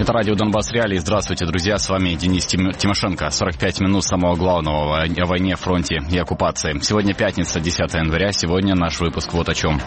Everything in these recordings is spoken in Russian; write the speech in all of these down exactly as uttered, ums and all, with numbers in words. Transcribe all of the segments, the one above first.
Это радио «Донбасс Реалии». Здравствуйте, друзья. С вами Денис Тимошенко. сорок пять минут самого главного о войне, фронте и оккупации. Сегодня пятница, десятое января. Сегодня наш выпуск вот о чем.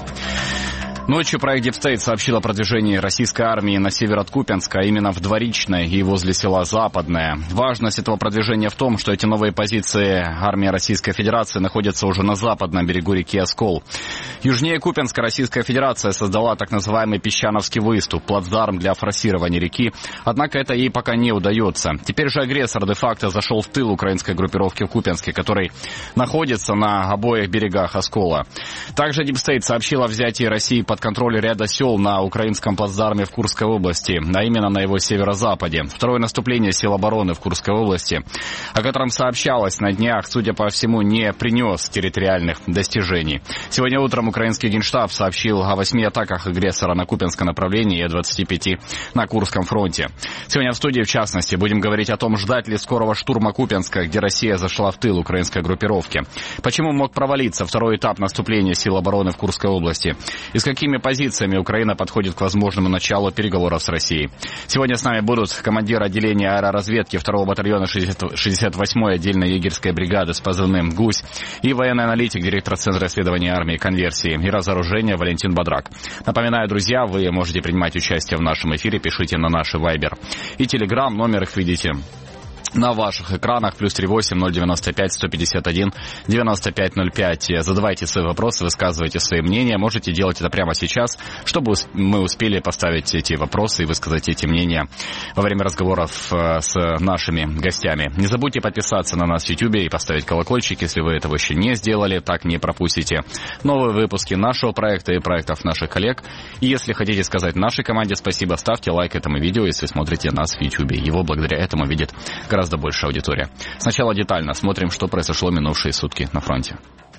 Ночью проект Deep State сообщил о продвижении российской армии на север от Купянска, а именно в Дворичное и возле села Западное. Важность этого продвижения в том, что эти новые позиции армии Российской Федерации находятся уже на западном берегу реки Оскол. Южнее Купянска Российская Федерация создала так называемый Песчановский выступ, плацдарм для форсирования реки, однако это ей пока не удается. Теперь же агрессор де-факто зашел в тыл украинской группировки в Купянске, который находится на обоих берегах Оскола. Также Deep State сообщил о взятии России под контроль ряда сел на украинском плацдарме в Курской области, а именно на его северо-западе. Второе наступление сил обороны в Курской области, о котором сообщалось на днях, судя по всему, не принес территориальных достижений. Сегодня утром украинский Генштаб сообщил о восьми атаках агрессора на Купянском направлении и о двадцати пяти на Курском фронте. Сегодня в студии, в частности, будем говорить о том, ждать ли скорого штурма Купянска, где Россия зашла в тыл украинской группировки. Почему мог провалиться второй этап наступления сил обороны в Курской области? И с какими позициями Украина подходит к возможному началу переговоров с Россией? Сегодня с нами будут командир отделения аэроразведки второго батальона шестьдесят восьмой отдельной егерской бригады с позывным «Гусь» и военный аналитик, директор Центра исследования армии, конверсии и разоружения Валентин Бадрак. Напоминаю, друзья, вы можете принимать участие в нашем эфире, пишите на наши Вайбер и Телеграм, номер их видите на ваших экранах, плюс три восемь ноль девяносто пять сто пятьдесят один девяносто пять ноль пять. Задавайте свои вопросы, высказывайте свои мнения. Можете делать это прямо сейчас, чтобы мы успели поставить эти вопросы и высказать эти мнения во время разговоров с нашими гостями. Не забудьте подписаться на нас в Ютубе и поставить колокольчик, если вы этого еще не сделали, так не пропустите новые выпуски нашего проекта и проектов наших коллег. И если хотите сказать нашей команде спасибо, ставьте лайк этому видео, если смотрите нас в Ютубе. Его благодаря этому видит гораздо гораздо большая аудитория. Сначала детально смотрим, что произошло минувшие сутки на фронте.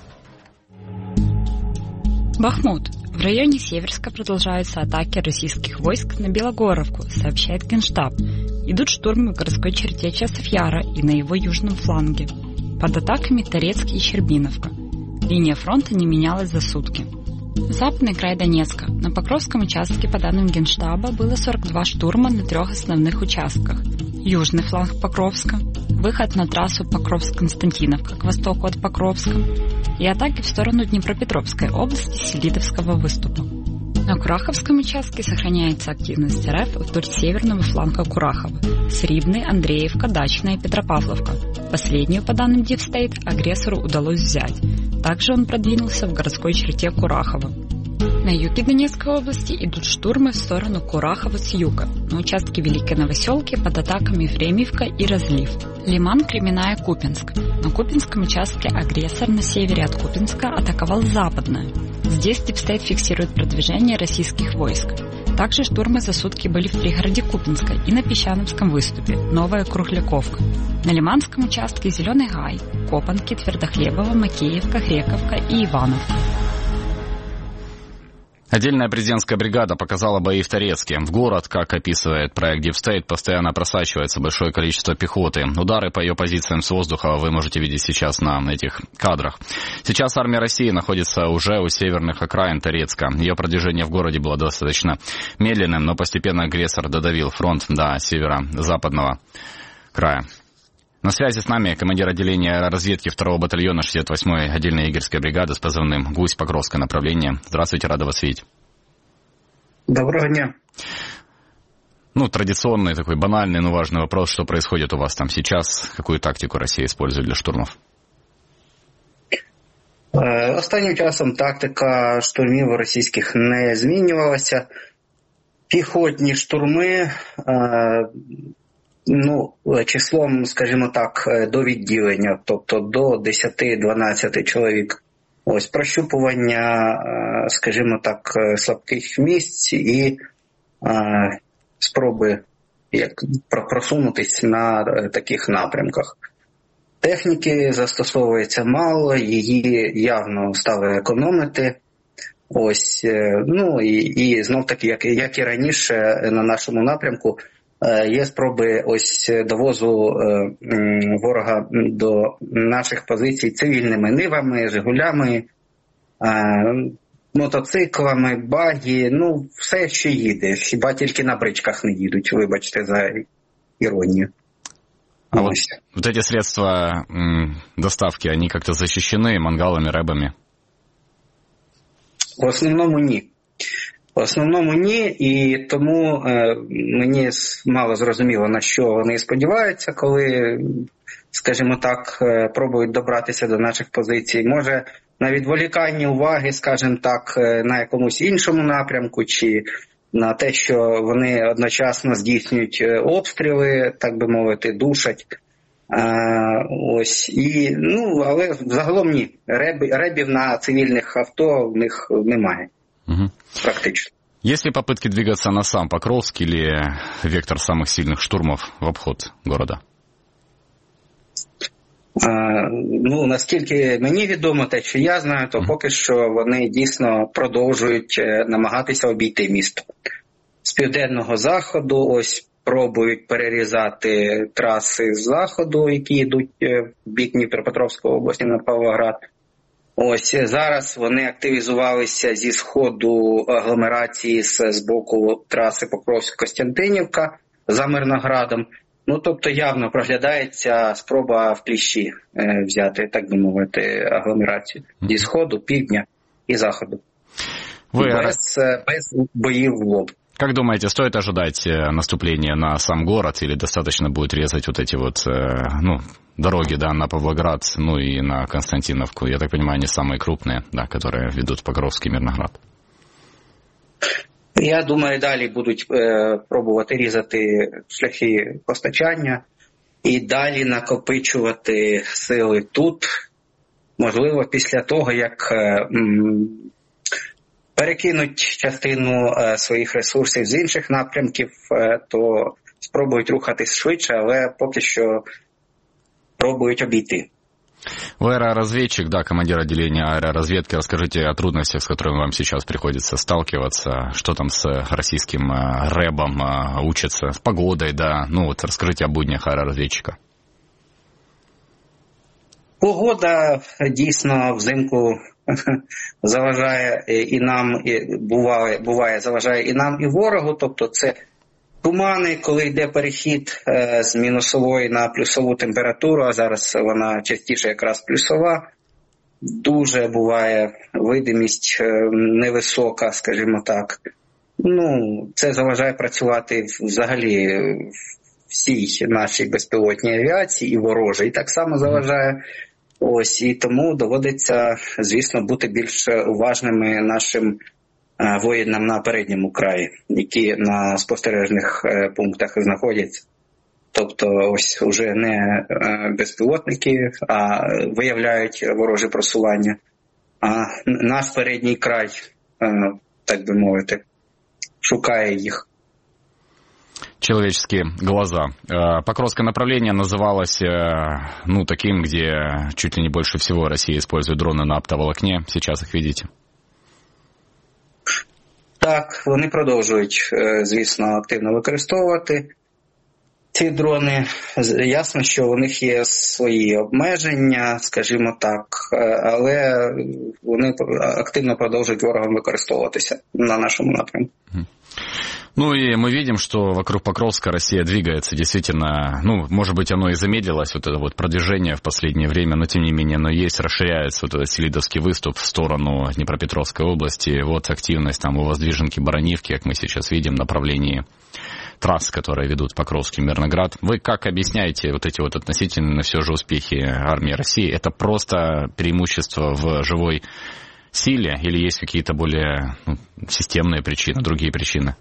Бахмут. В районе Северска продолжаются атаки российских войск на Белогоровку, сообщает Генштаб. Идут штурмы в городской черте Часов-Яра и на его южном фланге. Под атаками Торецк и Щербиновка. Линия фронта не менялась за сутки. Западный край Донецка. На Покровском участке, по данным Генштаба, было сорок два штурма на трех основных участках. Южный фланг Покровска, выход на трассу Покровск-Константиновка к востоку от Покровска и атаки в сторону Днепропетровской области Селидовского выступа. На Кураховском участке сохраняется активность РФ вдоль северного фланга Курахова, Срибный, Андреевка, Дачная и Петропавловка. Последнюю, по данным Deep State, агрессору удалось взять. Также он продвинулся в городской черте Курахова. На юге Донецкой области идут штурмы в сторону Курахова с юга, на участке Великой Новоселки под атаками Времивка и Разлив. Лиман, Кременная, Купянск. На Купянском участке агрессор на севере от Купянска атаковал Западное. Здесь Deep State фиксирует продвижение российских войск. Также штурмы за сутки были в пригороде Купянска и на Песчановском выступе, Новая Кругляковка. На Лиманском участке Зеленый Гай, Копанки, Твердохлебово, Макеевка, Грековка и Ивановка. Отдельная президентская бригада показала бои в Торецке. В город, как описывает проект Deep State, постоянно просачивается большое количество пехоты. Удары по ее позициям с воздуха вы можете видеть сейчас на этих кадрах. Сейчас армия России находится уже у северных окраин Торецка. Ее продвижение в городе было достаточно медленным, но постепенно агрессор додавил фронт до северо-западного края. На связи с нами командир отделения разведки второго батальона шестьдесят восьмой отдельной егерской бригады с позывным «Гусь», Покровское направление. Здравствуйте, рада вас видеть. Доброго дня. Ну, традиционный такой банальный, но важный вопрос, что происходит у вас там сейчас, какую тактику Россия использует для штурмов? Останнім часом тактика штурмів російських не змінювалася. Піхотні штурми, ну, числом, скажімо так, до відділення, тобто до десять-дванадцять чоловік. Ось прощупування, скажімо так, слабких місць і спроби як просунутись на таких напрямках. Техніки застосовується мало, її явно стали економити. Ось, ну і, і знов таки, як, як і раніше на нашому напрямку, є спроби ось довозу е, ворога до наших позицій цивільними нивами, жигулями. Е, мотоциклами, багі, ну, все, що їде. Хіба тільки на бричках не їдуть, вибачте за іронію. А вот, вот эти средства м, доставки, они как-то защищены мангалами, рэбами? В основному ні. В основному ні, і тому е, мені мало зрозуміло, на що вони сподіваються, коли, скажімо так, е, пробують добратися до наших позицій. Може, на відволіканні уваги, скажімо так, е, на якомусь іншому напрямку, чи на те, що вони одночасно здійснюють обстріли, так би мовити, душать. Е, ось, і, ну, але загалом ні. Реб, ребів на цивільних авто в них немає. Угу. Практично. Есть ли попытки двигаться на сам Покровск или вектор самых сильных штурмов в обход города? А, ну, наскільки мені відомо, те, що я знаю, то поки що вони дійсно продовжують намагатися обійти місто. З південного заходу ось пробують перерізати траси з заходу, які йдуть в бік Дніпропетровської області на Павлоград. Ось зараз вони активізувалися зі сходу агломерації з, з боку траси Покровськ-Костянтинівка за Мирноградом. Ну, тобто явно проглядається спроба в кліщі е, взяти, так би мовити, агломерацію зі сходу, півдня і заходу. Вы... Без, без боїв в лоб. Как думаете, стоит ожидать наступления на сам город или достаточно будет резать вот эти вот, ну, дороги, да, на Павлоград, ну и на Константиновку? Я так понимаю, они самые крупные, да, которые ведут в Покровский Мирноград. Я думаю, далі будуть е, пробувати різати шляхи постачання і далі накопичувати сили тут. Можливо, після того, як е, м, перекинуть частину е, своїх ресурсів з інших напрямків, е, то спробують рухатись швидше, але поки що пробують обійти. Вы аэроразведчик, да, командир отделения аэроразведки. Расскажите о трудностях, с которыми вам сейчас приходится сталкиваться. Что там с российским рэбом учатся, с погодой, да. Ну вот расскажите о буднях аэроразведчика. Погода дійсно взимку заважає і нам, і буває, буває заважає і нам, і ворогу. Тобто це тумани, коли йде перехід е, з мінусової на плюсову температуру, а зараз вона частіше якраз плюсова. Дуже буває видимість е, невисока, скажімо так. Ну, це заважає працювати взагалі всій нашій безпілотній авіації, і ворожій так само заважає. Ось, і тому доводиться, звісно, бути більш уважними нашим воїнам на передньому краї, які на спостережних пунктах знаходяться. Тобто ось уже не безпілотники, а виявляють вороже просування, а наш передній край, так би мовити, шукає їх. Человеческие глаза. Покровское направление называлось, ну, таким, где чуть ли не больше всего Россия использует дроны на оптоволокне. Сейчас их видите? Так, вони продовжують, звісно, активно використовувати ці дрони. Ясно, що у них є свої обмеження, скажімо так, але вони активно продовжують ворогом використовуватися на нашому напрямку. Ну и мы видим, что вокруг Покровска Россия двигается действительно, ну, может быть, оно и замедлилось, вот это вот продвижение в последнее время, но тем не менее оно есть, расширяется вот этот Селидовский выступ в сторону Днепропетровской области, вот активность там у Воздвиженки, Баранивки, как мы сейчас видим, в направлении трасс, которые ведут в Покровский Мирноград. Вы как объясняете вот эти вот относительно все же успехи армии России? Это просто преимущество в живой силе или есть какие-то более, ну, системные причины, другие причины?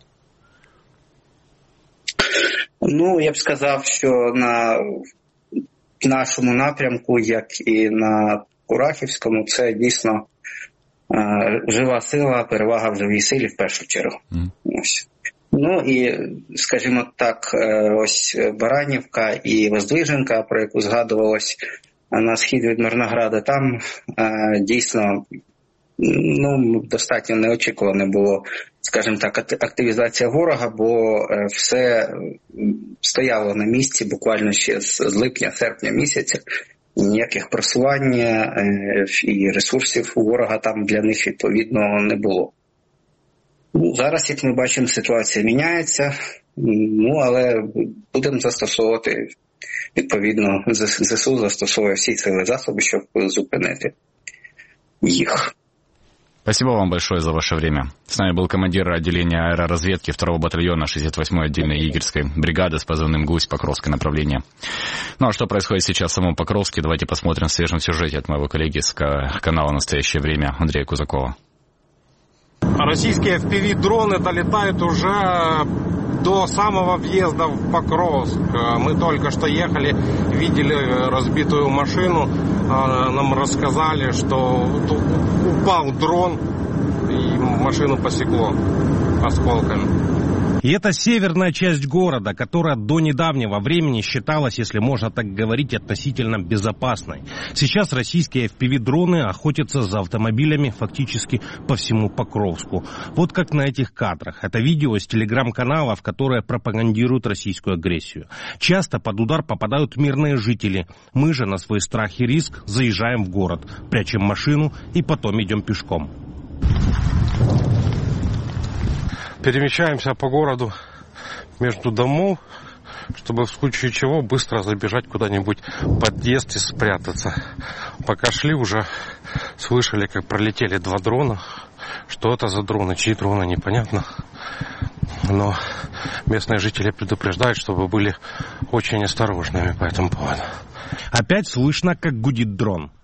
Ну, я б сказав, що на нашому напрямку, як і на Курахівському, це дійсно е, жива сила, перевага в живій силі в першу чергу. Mm. Ось. Ну і, скажімо так, е, ось Баранівка і Воздвиженка, про яку згадувалось на схід від Мирнограда, там е, дійсно, ну, достатньо неочікуване було, скажімо так, активізація ворога, бо все стояло на місці буквально ще з липня-серпня місяця. ніяких просувань і ресурсів у ворога там для них відповідно не було. Ну, зараз, як ми бачимо, ситуація міняється, ну, але будемо застосовувати, відповідно, ЗСУ застосовує всі сили засоби, щоб зупинити їх. Спасибо вам большое за ваше время. С нами был командир отделения аэроразведки второго батальона шестьдесят восьмой отдельной егерской бригады с позывным «Гусь», Покровское направление. Ну а что происходит сейчас в самом Покровске, давайте посмотрим в свежем сюжете от моего коллеги с канала «Настоящее время» Андрея Кузакова. Российские эф пи ви-дроны долетают уже до самого въезда в Покровск. Мы только что ехали, видели разбитую машину. Нам рассказали, что упал дрон и машину посекло осколками. И это северная часть города, которая до недавнего времени считалась, если можно так говорить, относительно безопасной. Сейчас российские эф пи ви-дроны охотятся за автомобилями фактически по всему Покровску. Вот как на этих кадрах. Это видео из телеграм-каналов, которые пропагандируют российскую агрессию. Часто под удар попадают мирные жители. Мы же на свой страх и риск заезжаем в город, прячем машину и потом идем пешком. Перемещаемся по городу между домов, чтобы в случае чего быстро забежать куда-нибудь в подъезд и спрятаться. Пока шли, уже слышали, как пролетели два дрона. Что это за дроны, чьи дроны, непонятно. Но местные жители предупреждают, чтобы были очень осторожными по этому поводу. Опять слышно, как гудит дрон.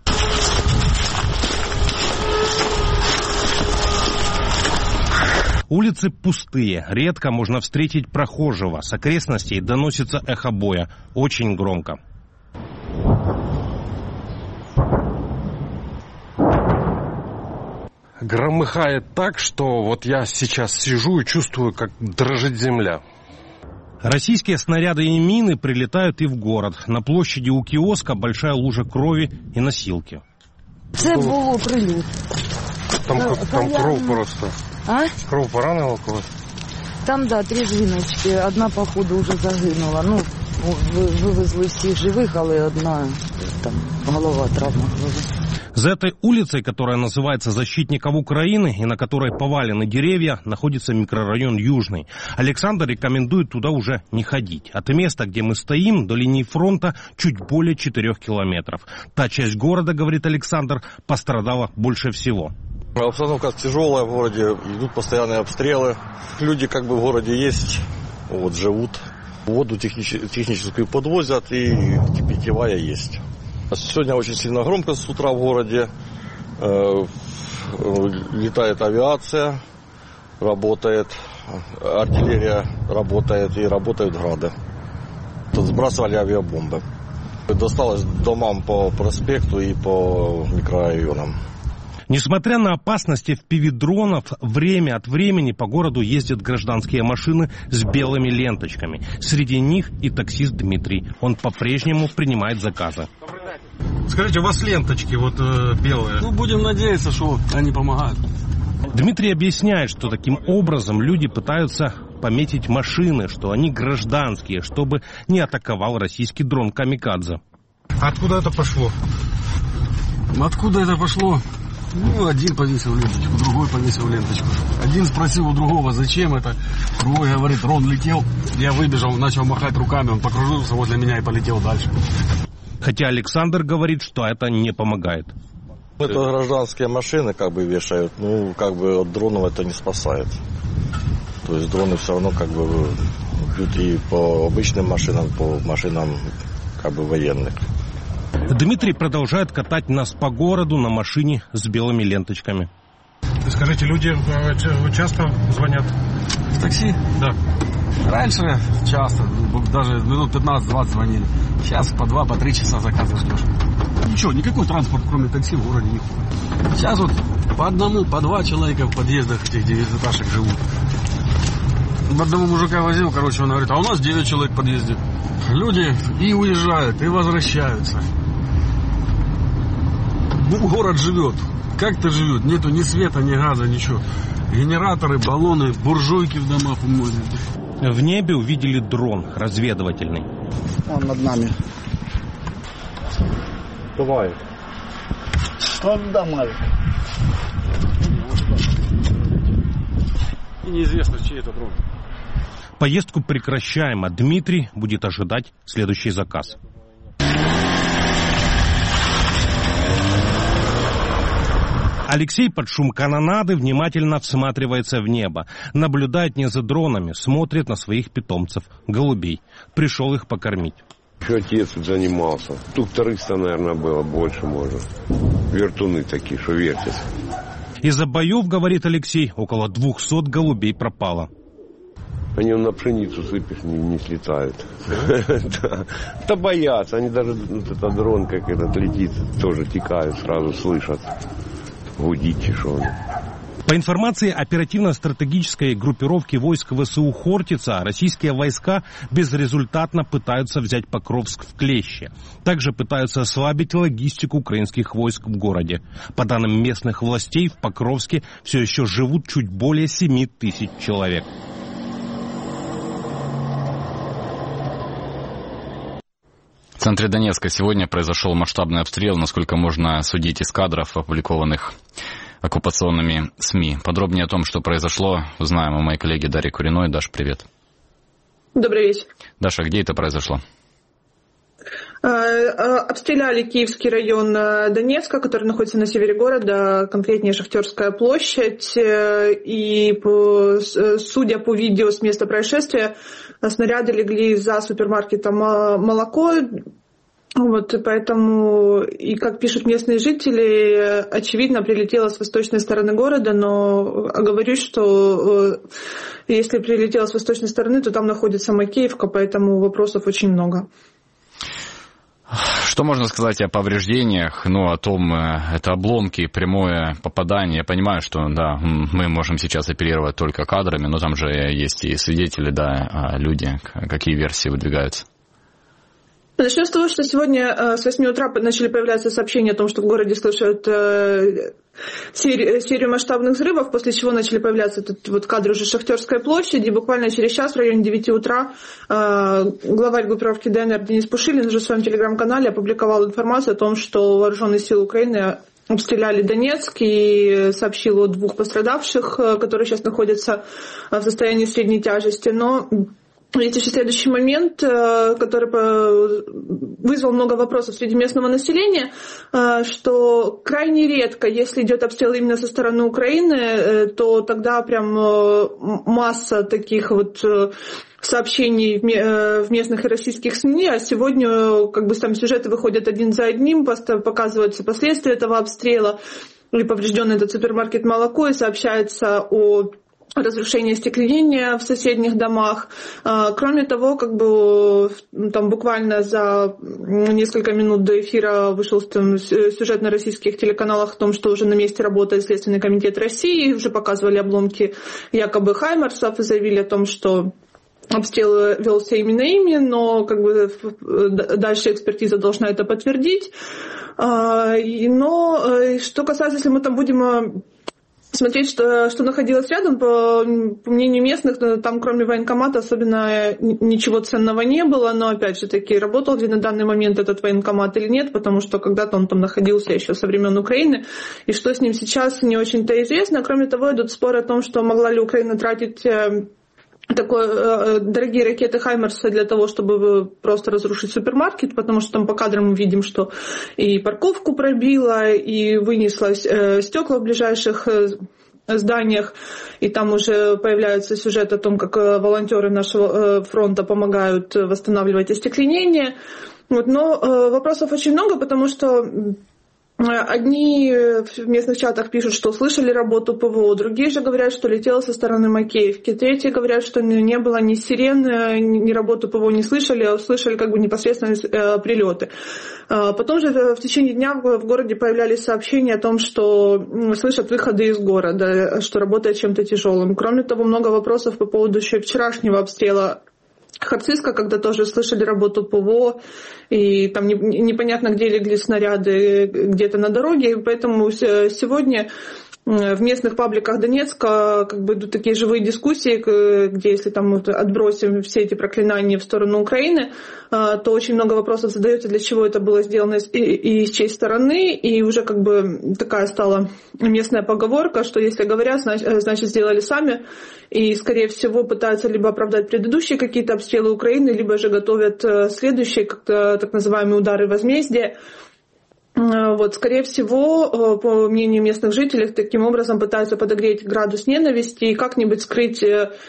Улицы пустые, редко можно встретить прохожего. С окрестностей доносится эхо боя, очень громко. Громыхает так, что вот я сейчас сижу и чувствую, как дрожит земля. Российские снаряды и мины прилетают и в город. На площади у киоска большая лужа крови и носилки. Це було прилюд. Там, там кров просто. А? Кров поранила когось? Там, да, три жіночки. Одна, походу, вже загинула. Ну, вивезли всіх живих, але одна, там, голова травма. За этой улицей, которая называется «Защитников Украины» и на которой повалены деревья, находится микрорайон Южный. Александр рекомендует туда уже не ходить. От места, где мы стоим, до линии фронта чуть более четырех километров. Та часть города, говорит Александр, пострадала больше всего. Обстановка тяжелая в городе, идут постоянные обстрелы. Люди как бы в городе есть, вот, живут. Воду технич- техническую подвозят и питьевая есть. Сегодня очень сильно громко с утра в городе. Э, летает авиация, работает, артиллерия работает и работают грады. Тут сбрасывали авиабомбы. Досталось домам по проспекту и по микрорайонам. Несмотря на опасности эф пи ви-дронов, время от времени по городу ездят гражданские машины с белыми ленточками. Среди них и таксист Дмитрий. Он по-прежнему принимает заказы. Скажите, у вас ленточки вот э, белые? Ну, будем надеяться, что они помогают. Дмитрий объясняет, что таким образом люди пытаются пометить машины, что они гражданские, чтобы не атаковал российский дрон «Камикадзе». Откуда это пошло? Откуда это пошло? Ну, один повесил ленточку, другой повесил ленточку. Один спросил у другого, зачем это. Другой говорит, дрон летел. Я выбежал, начал махать руками, он покружился возле меня и полетел дальше. Хотя Александр говорит, что это не помогает. Это гражданские машины как бы вешают, ну, как бы от дронов это не спасает. То есть дроны все равно как бы бьют и по обычным машинам, по машинам как бы военных. Дмитрий продолжает катать нас по городу на машине с белыми ленточками. Скажите, люди часто звонят? В такси? Да. Раньше часто, даже минут пятнадцать-двадцать звонили. Сейчас по два, по три часа заказы ждешь. Ничего, никакой транспорт, кроме такси, в городе не ходит. Сейчас вот по одному, по два человека в подъездах этих девятиэтажек живут. Одного мужика возил, короче, он говорит, а у нас девять человек в подъезде. Люди и уезжают, и возвращаются. Город живет. Как-то живет. Нету ни света, ни газа, ничего. Генераторы, баллоны, буржуйки в домах у многих. В небе увидели дрон разведывательный. Он над нами. Бывает. Он дома. И неизвестно, чей это дрон. Поездку прекращаем, а Дмитрий будет ожидать следующий заказ. Алексей под шум канонады внимательно всматривается в небо. Наблюдает не за дронами, смотрит на своих питомцев, голубей. Пришел их покормить. Еще отец тут занимался. Тут триста, наверное, было, больше может. Вертуны такие, что вертятся. Из-за боев, говорит Алексей, около двухсот голубей пропало. Они на пшеницу сыпешь, не, не слетают. Да боятся. Они даже, этот дрон, как этот летит, тоже текают, сразу слышат. Гудит, что он. По информации оперативно-стратегической группировки войск ВСУ «Хортица», российские войска безрезультатно пытаются взять Покровск в клещи. Также пытаются ослабить логистику украинских войск в городе. По данным местных властей, в Покровске все еще живут чуть более семи тысяч человек. В центре Донецка сегодня произошел масштабный обстрел, насколько можно судить из кадров, опубликованных оккупационными СМИ. Подробнее о том, что произошло, узнаем у моей коллеги Дарьи Куриной. Даш, привет. Добрый вечер. Даша, где это произошло? Обстреляли Киевский район Донецка, который находится на севере города, конкретнее Шахтерская площадь. И судя по видео с места происшествия, снаряды легли за супермаркетом «Молоко». Вот, поэтому, и как пишут местные жители, очевидно, прилетело с восточной стороны города, но оговорюсь, что если прилетело с восточной стороны, то там находится Макеевка, поэтому вопросов очень много. Что можно сказать о повреждениях, ну, о том, это обломки, прямое попадание. Я понимаю, что, да, мы можем сейчас оперировать только кадрами, но там же есть и свидетели, да, люди. Какие версии выдвигаются? Начнем с того, что сегодня с восьми утра начали появляться сообщения о том, что в городе слышат серию, серию масштабных взрывов, после чего начали появляться тут вот кадры уже Шахтерской площади. Буквально через час, в районе девяти утра, главарь группировки ДНР Денис Пушилин уже в своем телеграм-канале опубликовал информацию о том, что вооруженные силы Украины обстреляли Донецк и сообщил о двух пострадавших, которые сейчас находятся в состоянии средней тяжести. Но есть еще следующий момент, который вызвал много вопросов среди местного населения, что крайне редко, если идет обстрел именно со стороны Украины, то тогда прям масса таких вот сообщений в местных и российских СМИ, а сегодня как бы там сюжеты выходят один за одним, показываются последствия этого обстрела, и поврежденный этот супермаркет «Молоко», и сообщается о разрушение остекления в соседних домах. Кроме того, как бы там буквально за несколько минут до эфира вышел там сюжет на российских телеканалах о том, что уже на месте работает Следственный комитет России, уже показывали обломки якобы «Хаймарсов» и заявили о том, что обстрел велся именно ими, но как бы дальше экспертиза должна это подтвердить. Но что касается, если мы там будем смотреть, что, что находилось рядом, по, по мнению местных, там кроме военкомата особенно ничего ценного не было, но опять же таки, работал ли на данный момент этот военкомат или нет, потому что когда-то он там находился еще со времен Украины, и что с ним сейчас не очень-то известно. Кроме того, идут споры о том, что могла ли Украина тратить такой, э, дорогие ракеты «Хаймарсы» для того, чтобы просто разрушить супермаркет, потому что там по кадрам мы видим, что и парковку пробило, и вынесло э, стекла в ближайших э, зданиях, и там уже появляется сюжет о том, как э, волонтеры нашего э, фронта помогают восстанавливать остекленение. Вот, но э, вопросов очень много, потому что одни в местных чатах пишут, что слышали работу ПВО, другие же говорят, что летело со стороны Макеевки, третьи говорят, что не было ни сирен, ни работу ПВО не слышали, а услышали как бы непосредственно э, прилеты. Потом же в течение дня в городе появлялись сообщения о том, что слышат выходы из города, что работает чем-то тяжелым. Кроме того, много вопросов по поводу еще вчерашнего обстрела Харциска, когда тоже слышали работу ПВО, и там непонятно, где легли снаряды, где-то на дороге, и поэтому сегодня в местных пабликах Донецка как бы идут такие живые дискуссии, где если там вот отбросим все эти проклинания в сторону Украины, то очень много вопросов задается, для чего это было сделано и, и с чьей стороны, и уже как бы такая стала местная поговорка, что если говорят, значит сделали сами, и скорее всего пытаются либо оправдать предыдущие какие-то обстрелы Украины, либо же готовят следующие, как-то, так называемые удары возмездия. Вот, скорее всего, по мнению местных жителей, таким образом пытаются подогреть градус ненависти и как-нибудь скрыть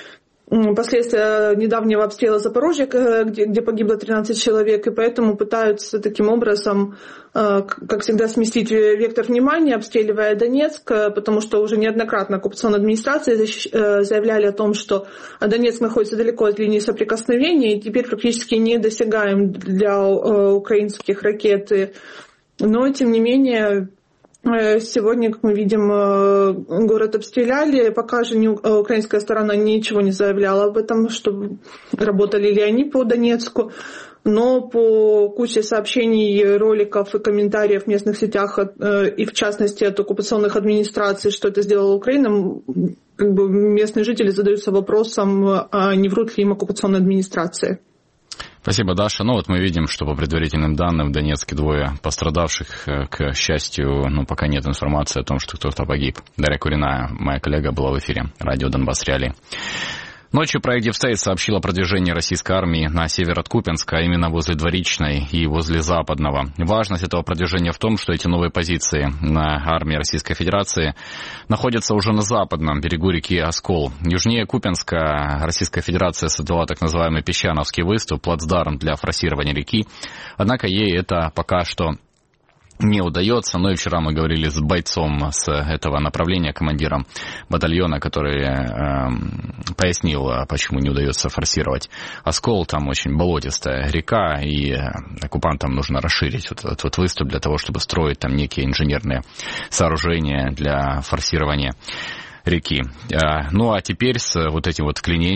последствия недавнего обстрела Запорожья, где, где погибло тринадцать человек, и поэтому пытаются таким образом, как всегда, сместить вектор внимания, обстреливая Донецк, потому что уже неоднократно оккупационная администрация заявляли о том, что Донецк находится далеко от линии соприкосновения и теперь практически недосягаем для украинских ракет. Но, тем не менее, сегодня, как мы видим, город обстреляли. Пока же украинская сторона ничего не заявляла об этом, что работали ли они по Донецку. Но по куче сообщений, роликов и комментариев в местных сетях, и в частности от оккупационных администраций, что это сделала Украина, как бы местные жители задаются вопросом, а не врут ли им оккупационные администрации. Спасибо, Даша. Ну вот мы видим, что по предварительным данным в Донецке двое пострадавших. К счастью, ну пока нет информации о том, что кто-то погиб. Дарья Куриная, моя коллега, была в эфире радио Донбасс Реалии. Ночью проект Deep State сообщил о продвижении российской армии на север от Купянска, а именно возле Дворичной и возле Западного. Важность этого продвижения в том, что эти новые позиции на армии Российской Федерации находятся уже на западном берегу реки Оскол. Южнее Купянска Российская Федерация создала так называемый Песчановский выступ, плацдарм для форсирования реки. Однако ей это пока что не удается. Но и вчера мы говорили с бойцом с этого направления, командиром батальона, который э, пояснил, почему не удается форсировать Оскол. Там очень болотистая река, и оккупантам нужно расширить вот этот вот выступ для того, чтобы строить там некие инженерные сооружения для форсирования реки. Э, ну а теперь с вот этим вот вклинением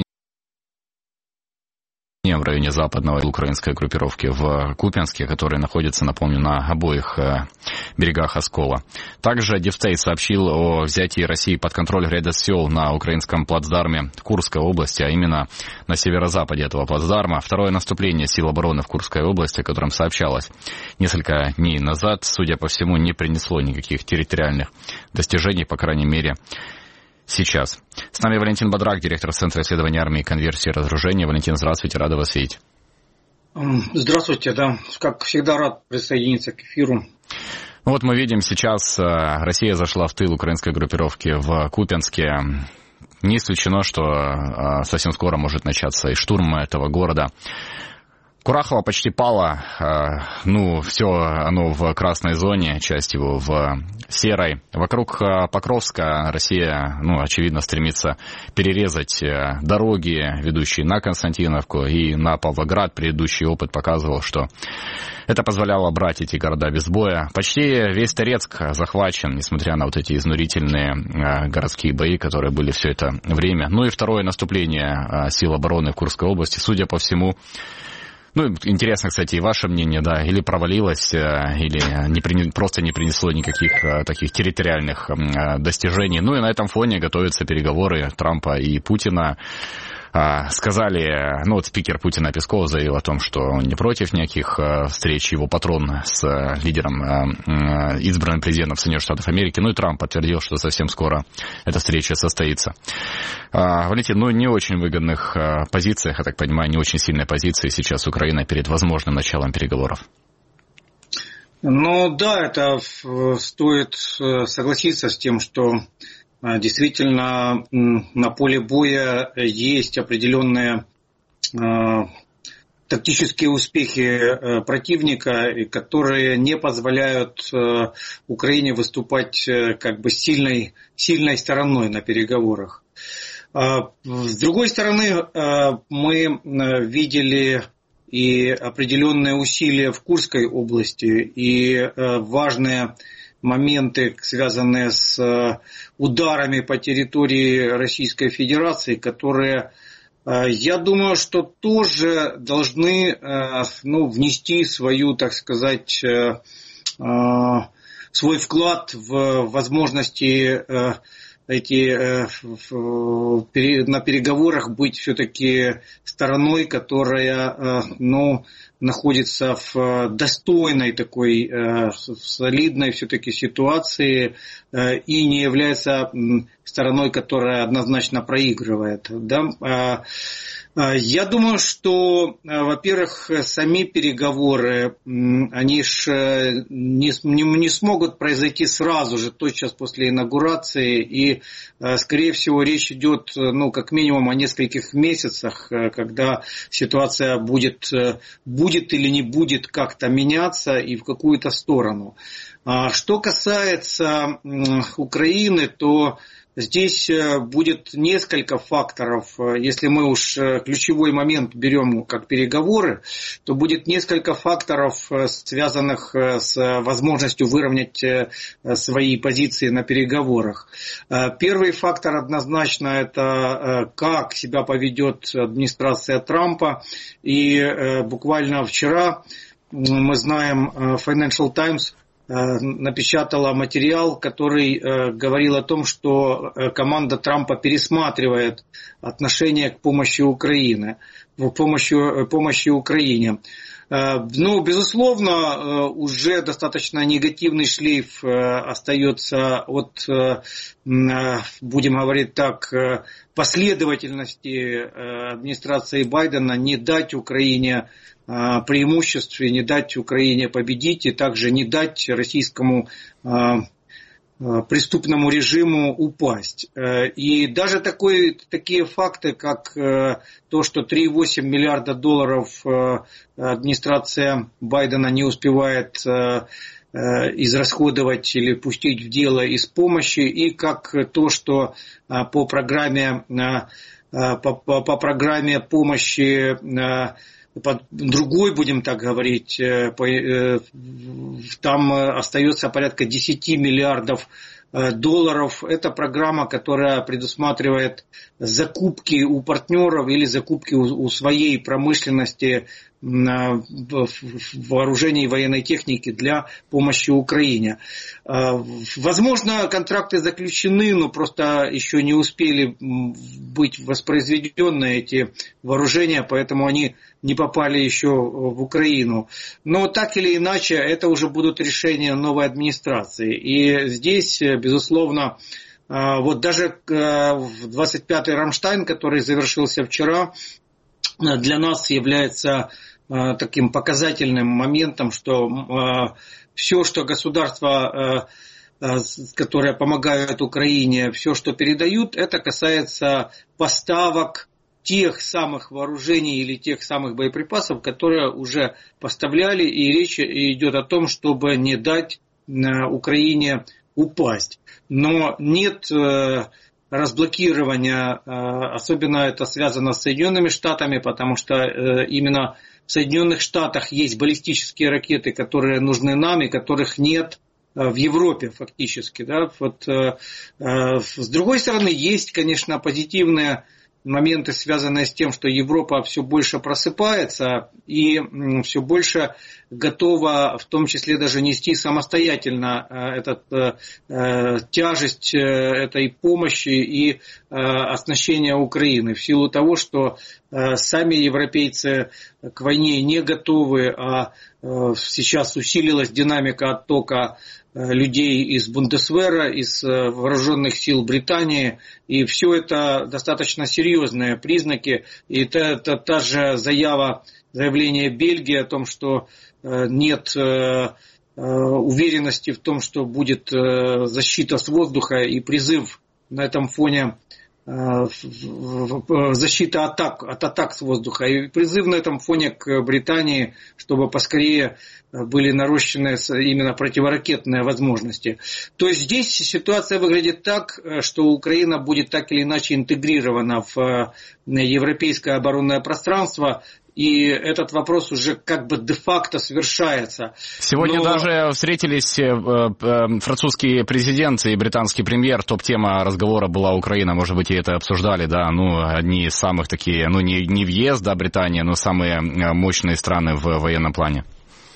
в районе западного украинской группировки в Купянске, который находится, напомню, на обоих берегах Оскола. Также Deep State сообщил о взятии России под контроль ряда сел на украинском плацдарме Курской области, а именно на северо-западе этого плацдарма. Второе наступление сил обороны в Курской области, о котором сообщалось несколько дней назад, судя по всему, не принесло никаких территориальных достижений, по крайней мере, сейчас. С нами Валентин Бодрак, директор Центра исследований армии, конверсии и разоружения. Валентин, здравствуйте, рада вас видеть. Здравствуйте, да, как всегда рад присоединиться к эфиру. Вот мы видим сейчас, Россия зашла в тыл украинской группировки в Купянске. Не исключено, что совсем скоро может начаться и штурм этого города. Курахово почти пало, ну, все оно в красной зоне, часть его в серой. Вокруг Покровска Россия, ну, очевидно, стремится перерезать дороги, ведущие на Константиновку и на Павлоград. Предыдущий опыт показывал, что это позволяло брать эти города без боя. Почти весь Торецк захвачен, несмотря на вот эти изнурительные городские бои, которые были все это время. Ну и второе наступление сил обороны в Курской области, судя по всему, ну, интересно, кстати, и ваше мнение, да, или провалилось, или не при... просто не принесло никаких таких территориальных достижений. Ну и на этом фоне готовятся переговоры Трампа и Путина. Сказали, ну вот спикер Путина Песков заявил о том, что он не против никаких встреч, его патрон с лидером, избранным президентом Соединенных Штатов Америки. Ну и Трамп подтвердил, что совсем скоро эта встреча состоится. Валентин, ну не очень выгодных позициях, я так понимаю, не очень сильной позиции сейчас Украина перед возможным началом переговоров. Ну да, это стоит согласиться с тем, что действительно на поле боя есть определенные э, тактические успехи э, противника, которые не позволяют э, Украине выступать э, как бы сильной, сильной стороной на переговорах. Э, с другой стороны, э, мы видели и определенные усилия в Курской области, и э, важные моменты, связанные с ударами по территории Российской Федерации, которые, я думаю, что тоже должны, ну, внести свою, так сказать, свой вклад в возможности эти, на переговорах быть все-таки стороной, которая, ну, находится в достойной такой солидной все-таки ситуации и не является стороной, которая однозначно проигрывает. Да? Я думаю, что, во-первых, сами переговоры, они же не, не, не смогут произойти сразу же, тотчас после инаугурации, и, скорее всего, речь идет, ну, как минимум о нескольких месяцах, когда ситуация будет, будет или не будет как-то меняться и в какую-то сторону. Что касается Украины, то здесь будет несколько факторов. Если мы уж ключевой момент берем как переговоры, то будет несколько факторов, связанных с возможностью выровнять свои позиции на переговорах. Первый фактор однозначно это как себя поведет администрация Трампа. И буквально вчера, мы знаем, Financial Times напечатала материал, который э, говорил о том, что команда Трампа пересматривает отношение к помощи Украины, в помощи, помощи Украине. Э, ну, безусловно, э, уже достаточно негативный шлейф э, остается от, э, э, будем говорить так, э, последовательности э, администрации Байдена не дать Украине преимуществе, не дать Украине победить и также не дать российскому преступному режиму упасть. И даже такой, такие факты, как то, что три целых восемь десятых миллиарда долларов администрация Байдена не успевает израсходовать или пустить в дело из помощи, и как то, что по программе, по, по, по программе помощи под другой, будем так говорить, там остается порядка десять миллиардов долларов. Это программа, которая предусматривает закупки у партнеров или закупки у своей промышленности вооружений и военной техники для помощи Украине. Возможно, контракты заключены, но просто еще не успели быть воспроизведены эти вооружения, поэтому они не попали еще в Украину. Но так или иначе, это уже будут решения новой администрации. И здесь, безусловно, вот даже в двадцать пятый Рамштайн, который завершился вчера, для нас является таким показательным моментом, что все, что государства, которые помогают Украине, все, что передают, это касается поставок тех самых вооружений или тех самых боеприпасов, которые уже поставляли, и речь идет о том, чтобы не дать Украине упасть. Но нет разблокирования, особенно это связано с Соединенными Штатами, потому что именно в Соединенных Штатах есть баллистические ракеты, которые нужны нам и которых нет в Европе фактически. Да? Вот, с другой стороны, есть, конечно, позитивные моменты, связанные с тем, что Европа все больше просыпается и все больше готова, в том числе даже нести самостоятельно этот, э, тяжесть этой помощи и э, оснащения Украины, в силу того, что э, сами европейцы к войне не готовы, а э, сейчас усилилась динамика оттока людей из Бундесвера, из вооруженных сил Британии, и все это достаточно серьезные признаки. И это, это та же заява, заявление Бельгии о том, что нет уверенности в том, что будет защита с воздуха, и призыв на этом фоне защита атак, от атак с воздуха, и призыв на этом фоне к Британии, чтобы поскорее были нарощены именно противоракетные возможности. То есть здесь ситуация выглядит так, что Украина будет так или иначе интегрирована в европейское оборонное пространство, и этот вопрос уже как бы де-факто совершается. Сегодня Но... даже встретились французский президент и британский премьер. Топ-тема разговора была Украина. Может быть, и это обсуждали, да. Ну, одни из самых такие, ну, не, не въезд, да, Британия, но самые мощные страны в военном плане.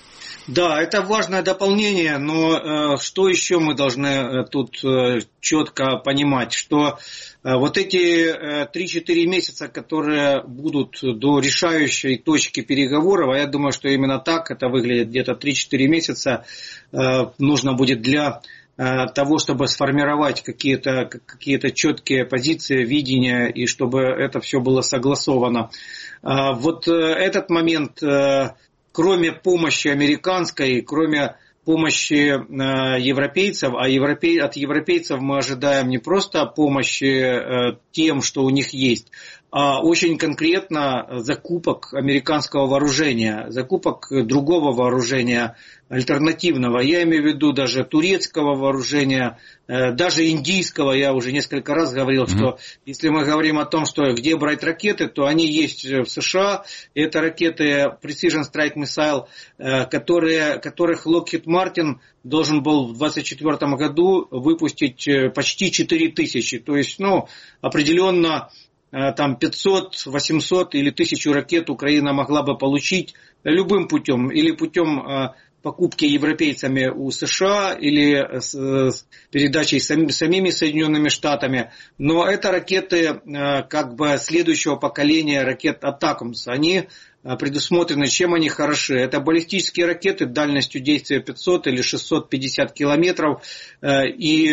Да, это важное дополнение, но э, что еще мы должны э, тут э, четко понимать, что э, вот эти э, три-четыре месяца, которые будут до решающей точки переговоров, а я думаю, что именно так это выглядит, где-то три-четыре месяца э, нужно будет для э, того, чтобы сформировать какие-то, какие-то четкие позиции, видения, и чтобы это все было согласовано. Э, вот э, этот момент... Э, Кроме помощи американской, кроме помощи э, европейцев, а европей, от европейцев мы ожидаем не просто помощи э, тем, что у них есть, а очень конкретно закупок американского вооружения, закупок другого вооружения, альтернативного. Я имею в виду даже турецкого вооружения, даже индийского. Я уже несколько раз говорил, mm-hmm. что если мы говорим о том, что где брать ракеты, то они есть в США. Это ракеты Precision Strike Missile, которые, которых Lockheed Martin должен был в двадцать четвёртом году выпустить почти четыре тысячи. То есть, ну, определенно там пятьсот, восемьсот или тысячу ракет Украина могла бы получить любым путем. Или путем покупки европейцами у США, или с, с передачей сами, самими Соединенными Штатами. Но это ракеты как бы следующего поколения ракет Атакамс. Они предусмотрены, чем они хороши. Это баллистические ракеты дальностью действия пятьсот или шестьсот пятьдесят километров. И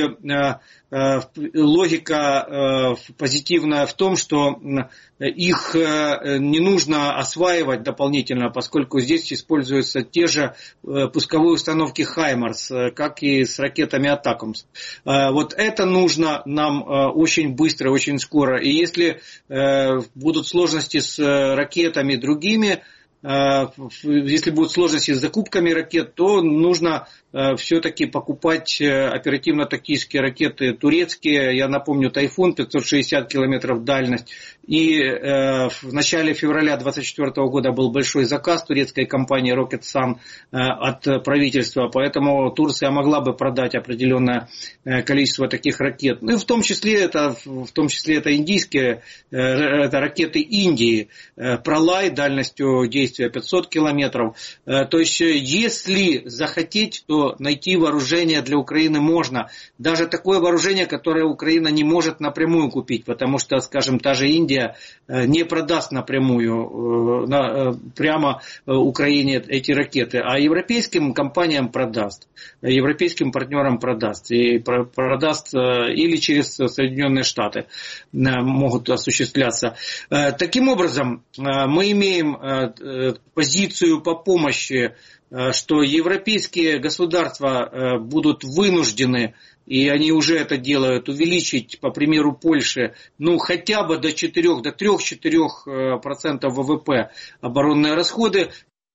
логика позитивная в том, что их не нужно осваивать дополнительно, поскольку здесь используются те же пусковые установки Хаймарс, как и с ракетами Атакамс. Вот это нужно нам очень быстро, очень скоро. И если будут сложности с ракетами другими, если будут сложности с закупками ракет, то нужно все-таки покупать оперативно-тактические ракеты турецкие. Я напомню, Тайфун, пятьсот шестьдесят километров дальность. И в начале февраля двадцать четвёртого года был большой заказ турецкой компании Rocket Sun от правительства. Поэтому Турция могла бы продать определенное количество таких ракет. Ну и в том числе это, в том числе это индийские, это ракеты Индии. Пролай дальностью действия пятьсот километров. То есть, если захотеть, то найти вооружение для Украины можно. Даже такое вооружение, которое Украина не может напрямую купить, потому что, скажем, та же Индия не продаст напрямую прямо Украине эти ракеты, а европейским компаниям продаст, европейским партнерам продаст. И продаст или через Соединенные Штаты могут осуществляться. Таким образом, мы имеем позицию по помощи, что европейские государства будут вынуждены, и они уже это делают, увеличить, по примеру Польши, ну хотя бы до четырёх, до трёх-четырёх процентов ВВП оборонные расходы.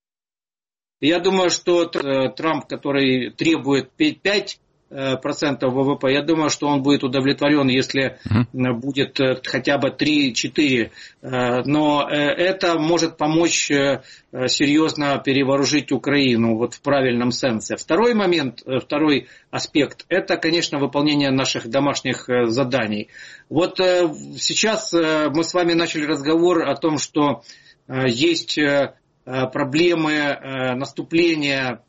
Я думаю, что Трамп, который требует пять процентов ВВП, я думаю, что он будет удовлетворен, если mm-hmm. будет хотя бы три-четыре. Но это может помочь серьезно перевооружить Украину вот в правильном сенсе. Второй момент, второй аспект, это, конечно, выполнение наших домашних заданий. Вот сейчас мы с вами начали разговор о том, что есть проблемы наступления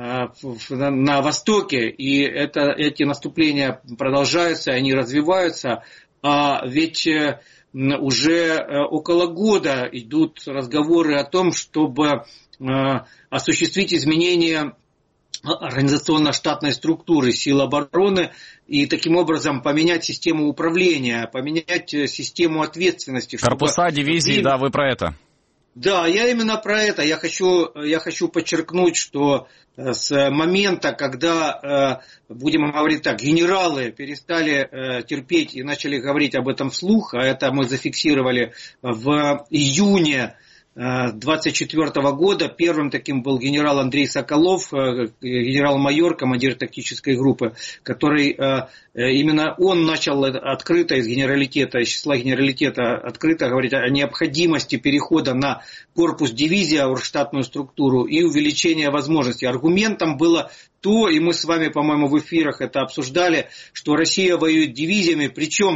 на Востоке, и это, эти наступления продолжаются, они развиваются, а ведь уже около года идут разговоры о том, чтобы осуществить изменения организационно-штатной структуры сил обороны и таким образом поменять систему управления, поменять систему ответственности. Корпуса, дивизии, да, вы про это. Да, я именно про это. Я хочу, я хочу подчеркнуть, что с момента, когда, будем говорить так, генералы перестали терпеть и начали говорить об этом вслух, а это мы зафиксировали в июне двадцать четвёртого года, первым таким был генерал Андрей Соколов, генерал-майор, командир тактической группы, который именно он начал открыто из генералитета, из числа генералитета открыто говорить о необходимости перехода на корпус дивизия, штатную структуру и увеличения возможностей. Аргументом было то, и мы с вами, по-моему, в эфирах это обсуждали, что Россия воюет дивизиями, причем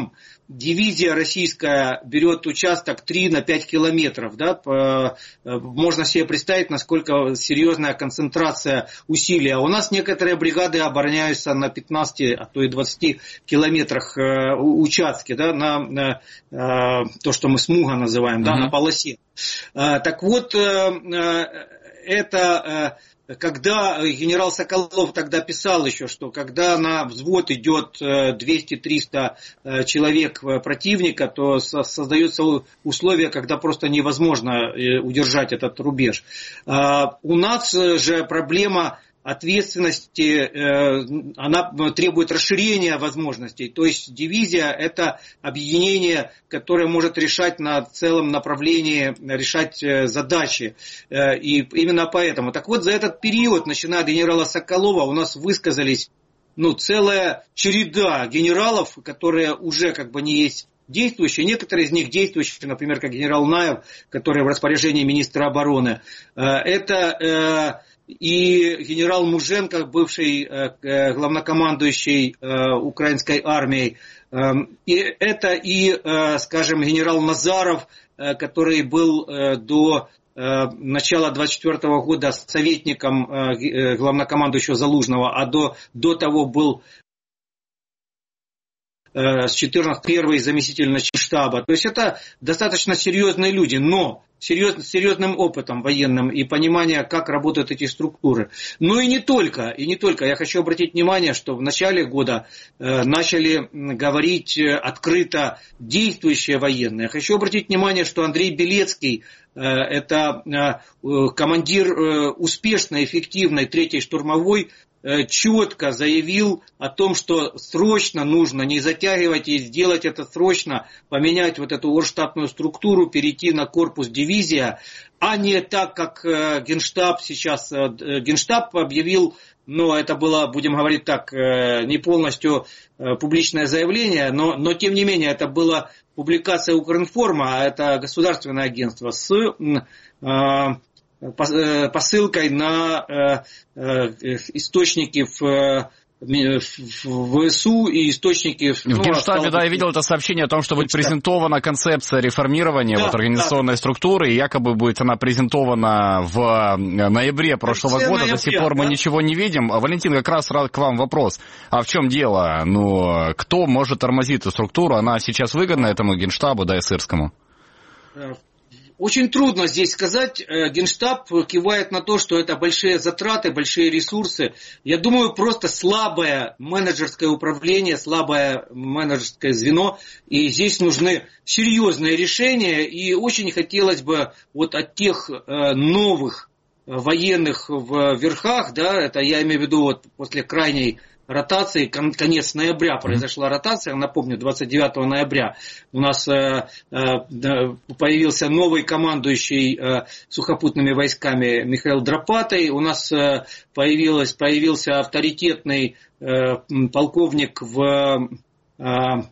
дивизия российская берет участок три на пять километров, да, по, можно себе представить, насколько серьезная концентрация усилий. А у нас некоторые бригады обороняются на пятнадцати, а то и двадцати километрах э, участки, да, на, на э, то, что мы смуга называем, mm-hmm. да, на полосе. Э, так вот, э, это... Э, Когда генерал Соколов тогда писал еще, что когда на взвод идет двести-триста человек противника, то создаются условия, когда просто невозможно удержать этот рубеж. У нас же проблема ответственности, она требует расширения возможностей. То есть дивизия – это объединение, которое может решать на целом направлении, решать задачи. И именно поэтому. Так вот, за этот период, начиная от генерала Соколова, у нас высказались ну, целая череда генералов, которые уже как бы не есть действующие, некоторые из них действующие, например, как генерал Наев, который в распоряжении министра обороны. Это... И генерал Муженко, бывший э, главнокомандующий э, украинской армией, э, и это и, э, скажем, генерал Назаров, э, который был э, до э, начала двадцать четвёртого года советником э, главнокомандующего Залужного, а до, до того был э, с четырнадцатого первый заместитель начальника штаба. То есть это достаточно серьезные люди, но Серьез, серьезным опытом военным и понимание, как работают эти структуры. Ну и не только, и не только. Я хочу обратить внимание, что в начале года э, начали говорить открыто действующие военные. Я хочу обратить внимание, что Андрей Белецкий, э, это э, командир э, успешной, эффективной третьей штурмовой, четко заявил о том, что срочно нужно не затягивать и сделать это срочно, поменять вот эту оргштабную структуру, перейти на корпус дивизия, а не так, как Генштаб сейчас, Генштаб объявил, но это было, будем говорить так, не полностью публичное заявление, но, но тем не менее это была публикация Укринформа, а это государственное агентство с... посылкой на источники в в ВСУ и источники... В ну, Генштабе, да, я видел это сообщение о том, что будет презентована концепция реформирования да, вот, организационной да. структуры, и якобы будет она презентована в ноябре прошлого года. Ноября, до сих пор да? мы ничего не видим. Валентин, как раз к вам вопрос. А в чем дело? Ну, кто может тормозить эту структуру? Она сейчас выгодна этому Генштабу, да, эсэрскому? Очень трудно здесь сказать. Генштаб кивает на то, что это большие затраты, большие ресурсы. Я думаю, просто слабое менеджерское управление, слабое менеджерское звено. И здесь нужны серьезные решения. И очень хотелось бы вот от тех новых военных в верхах, да, это я имею в виду вот после крайней ротации, конец ноября произошла ротация, напомню, двадцать девятого ноября у нас э, э, появился новый командующий э, сухопутными войсками Михаил Дропатый, у нас э, появилось, появился авторитетный э, полковник в... Э,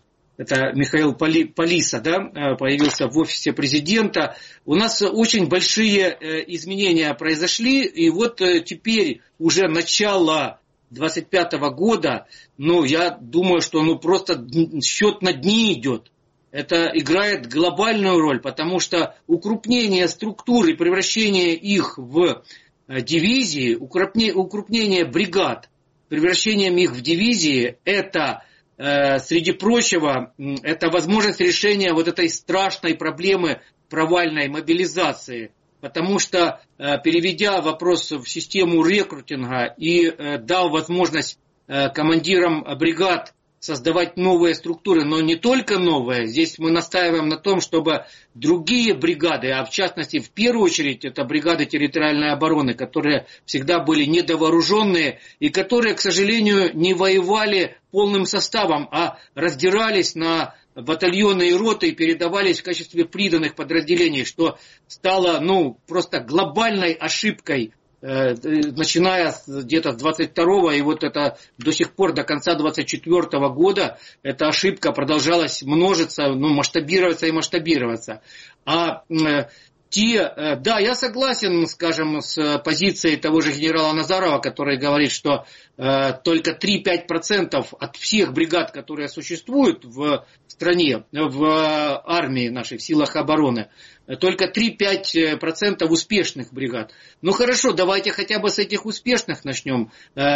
это Михаил Поли, Полиса, да, появился в офисе президента. У нас очень большие э, изменения произошли, и вот э, теперь уже начало двадцать пятого года, ну, я думаю, что ну, просто счет на дни идет. Это играет глобальную роль, потому что укрупнение структуры, превращение их в дивизии, укрупнение бригад, превращением их в дивизии, это, э, среди прочего, это возможность решения вот этой страшной проблемы провальной мобилизации. Потому что, переведя вопрос в систему рекрутинга и дал возможность командирам бригад создавать новые структуры, но не только новые, здесь мы настаиваем на том, чтобы другие бригады, а в частности, в первую очередь, это бригады территориальной обороны, которые всегда были недовооруженные и которые, к сожалению, не воевали полным составом, а раздирались на батальоны и роты и передавались в качестве приданных подразделений, что стало, ну, просто глобальной ошибкой, э, начиная где-то с двадцать второго и вот это до сих пор, до конца двадцать четвёртого года, эта ошибка продолжалась множиться, ну, масштабироваться и масштабироваться. А э, те, да, я согласен, скажем, с позицией того же генерала Назарова, который говорит, что э, только три-пять процентов от всех бригад, которые существуют в стране, в армии нашей, в силах обороны, только три-пять процентов успешных бригад. Ну хорошо, давайте хотя бы с этих успешных начнем.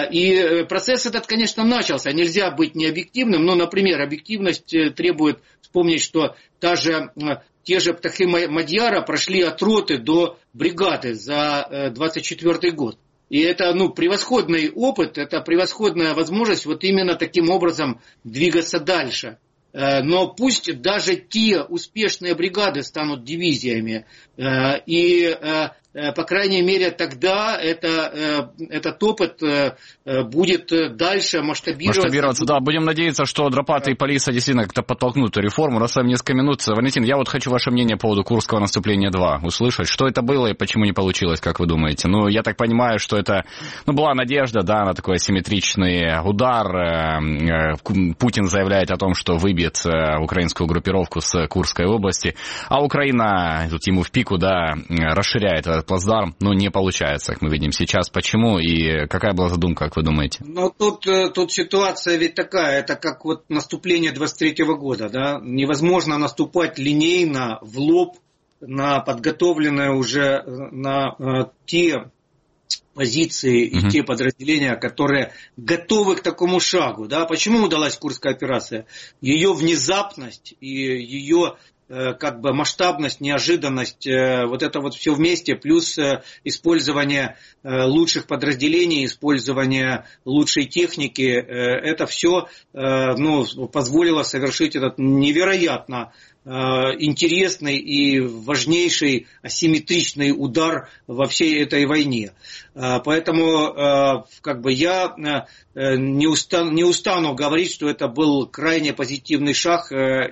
И процесс этот, конечно, начался. Нельзя быть необъективным, но, например, объективность требует вспомнить, что та же... Те же птахи Мадьяра прошли от роты до бригады за двадцать четвёртый год. И это, ну, превосходный опыт, это превосходная возможность вот именно таким образом двигаться дальше. Но пусть даже те успешные бригады станут дивизиями. И, по крайней мере, тогда это, этот опыт будет дальше масштабироваться. Масштабироваться, да. Будем надеяться, что Драпата и Палиса действительно как-то подтолкнут эту реформу. У нас с вами несколько минут. Валентин, я вот хочу ваше мнение по поводу Курского наступления два услышать. Что это было и почему не получилось, как вы думаете? Ну, я так понимаю, что это, ну, была надежда, да, на такой асимметричный удар. Путин заявляет о том, что выбьет украинскую группировку с Курской области, а Украина, тут ему в пику, да, расширяет этот плацдарм, но не получается, как мы видим сейчас. Почему и какая была задумка, как вы думаете? Ну, тут, тут ситуация ведь такая, это как вот наступление двадцать третьего года, да, невозможно наступать линейно, в лоб, на подготовленные уже, на э, те позиции и uh-huh. те подразделения, которые готовы к такому шагу, да. Почему удалась Курская операция? Ее внезапность и ее как бы масштабность, неожиданность, вот это вот все вместе, плюс использование лучших подразделений, использование лучшей техники, это все, ну, позволило совершить этот невероятно интересный и важнейший асимметричный удар во всей этой войне. Поэтому как бы я не устану, не устану говорить, что это был крайне позитивный шаг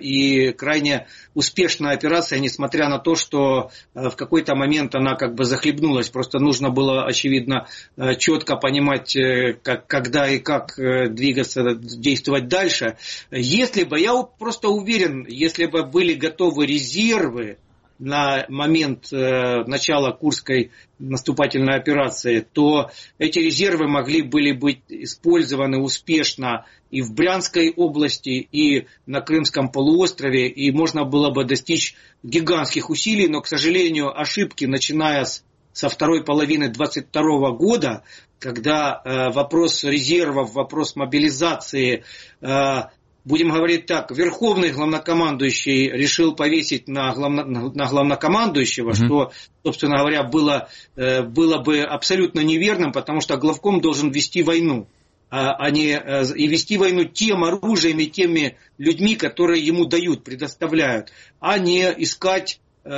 и крайне успешная операция, несмотря на то, что в какой-то момент она как бы захлебнулась. Просто нужно было, очевидно, четко понимать, как, когда и как двигаться, действовать дальше. Если бы, я просто уверен, если бы были готовы резервы на момент э, начала Курской наступательной операции, то эти резервы могли были быть использованы успешно и в Брянской области, и на Крымском полуострове, и можно было бы достичь гигантских усилий, но, к сожалению, ошибки, начиная с, со второй половины двадцать второго года, когда э, вопрос резервов, вопрос мобилизации, э, будем говорить так, верховный главнокомандующий решил повесить на, главно, на главнокомандующего, mm-hmm. что, собственно говоря, было, было бы абсолютно неверным, потому что главком должен вести войну, а не, и вести войну тем оружием и теми людьми, которые ему дают, предоставляют, а не искать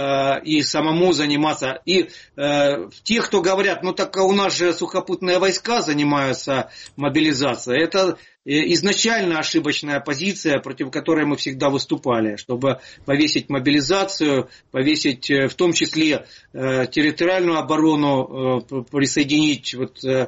и самому заниматься. И э, те, кто говорят, ну так у нас же сухопутные войска занимаются мобилизацией, это изначально ошибочная позиция, против которой мы всегда выступали, чтобы повесить мобилизацию, повесить в том числе э, территориальную оборону, э, присоединить. Вот, э,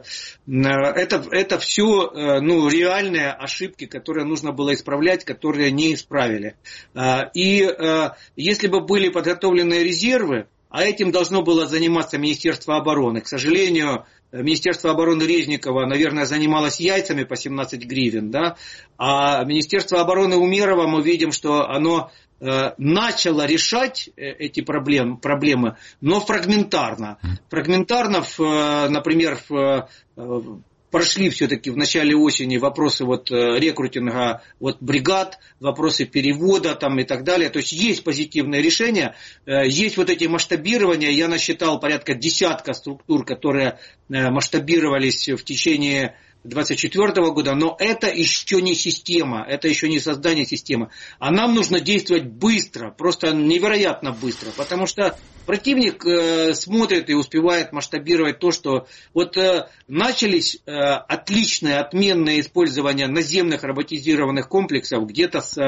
это, это все э, ну, реальные ошибки, которые нужно было исправлять, которые не исправили. Э, и э, если бы были подготовленные резервы, а этим должно было заниматься Министерство обороны. К сожалению, Министерство обороны Резникова, наверное, занималось яйцами по семнадцать гривен, да? А Министерство обороны Умерова, мы видим, что оно э, начало решать эти проблем, проблемы, но фрагментарно. Фрагментарно, в, например, в, в прошли все-таки в начале осени вопросы вот рекрутинга вот бригад, вопросы перевода там и так далее. То есть есть позитивные решения, есть вот эти масштабирования. Я насчитал порядка десятка структур, которые масштабировались в течение двадцать четвёртого года, но это еще не система, это еще не создание системы. А нам нужно действовать быстро, просто невероятно быстро, потому что противник э, смотрит и успевает масштабировать то, что вот э, начались э, отличные, отменные использования наземных роботизированных комплексов где-то с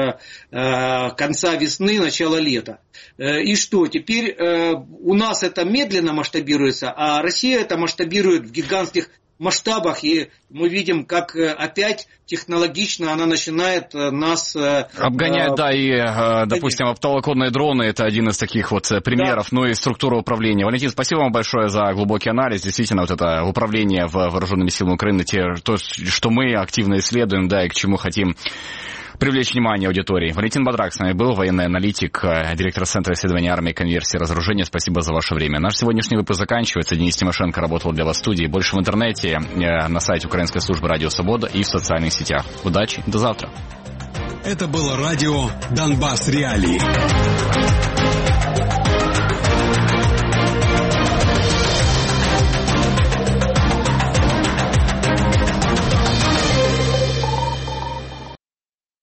э, конца весны, начала лета. Э, и что, теперь э, у нас это медленно масштабируется, а Россия это масштабирует в гигантских масштабах, и мы видим, как опять технологично она начинает нас... Обгонять, э, да, и, э, допустим, оптоволоконные дроны, это один из таких вот примеров, да. Ну и структура управления. Валентин, спасибо вам большое за глубокий анализ. Действительно, вот это управление в вооруженными силами Украины, те, то, что мы активно исследуем, да, и к чему хотим привлечь внимание аудитории. Валентин Бадрак с нами был, военный аналитик, директор Центра исследования армии, конверсии и разоружения. Спасибо за ваше время. Наш сегодняшний выпуск заканчивается. Денис Тимошенко работал для вас в студии. Больше в интернете, на сайте Украинской службы Радио Свобода и в социальных сетях. Удачи, до завтра. Это было радио «Донбасс Реалии».